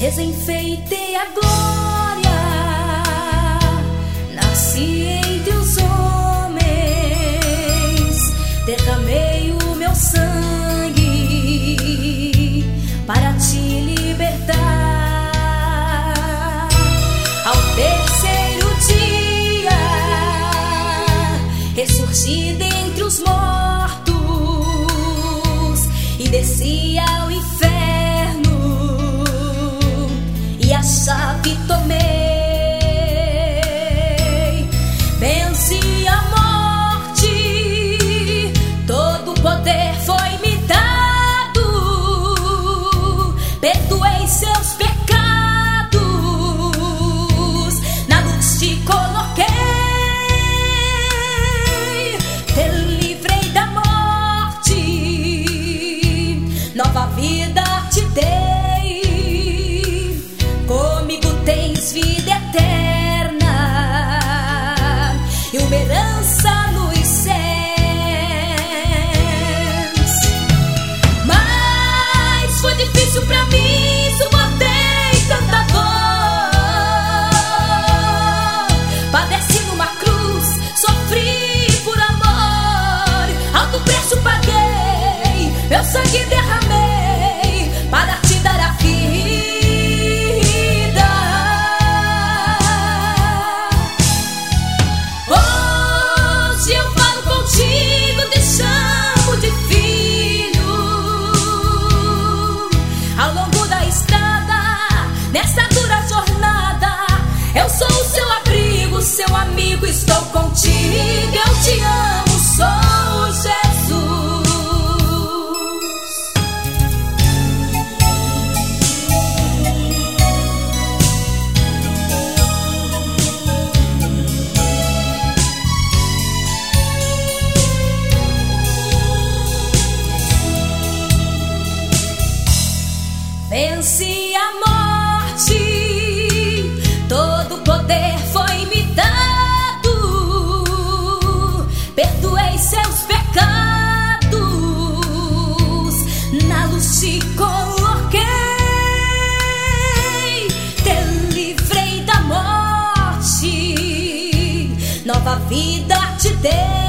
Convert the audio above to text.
desenfeitei a glória, nasci entre os homens, derramei o meu sangue para te libertar. Ao terceiro dia ressurgi dentre os mortos e desci ao inferno, e a chave tomei. Venci a morte, todo o poder foi me dado. Perdoei seus pecados, na luz te coloquei. Te livrei da morte, nova vida te dei. Vida eterna e uma herança nos céus. Mas foi difícil pra mim, suportei tanta dor. Padeci numa cruz, sofri por amor. Alto preço paguei, meu sangue derramei para te dar a vida. Eu sou o seu abrigo, seu amigo, estou contigo. Eu te amo, sou Jesus. Venci a morte, todo poder foi me dado. Perdoei seus pecados, na luz te coloquei. Te livrei da morte, nova vida te dei.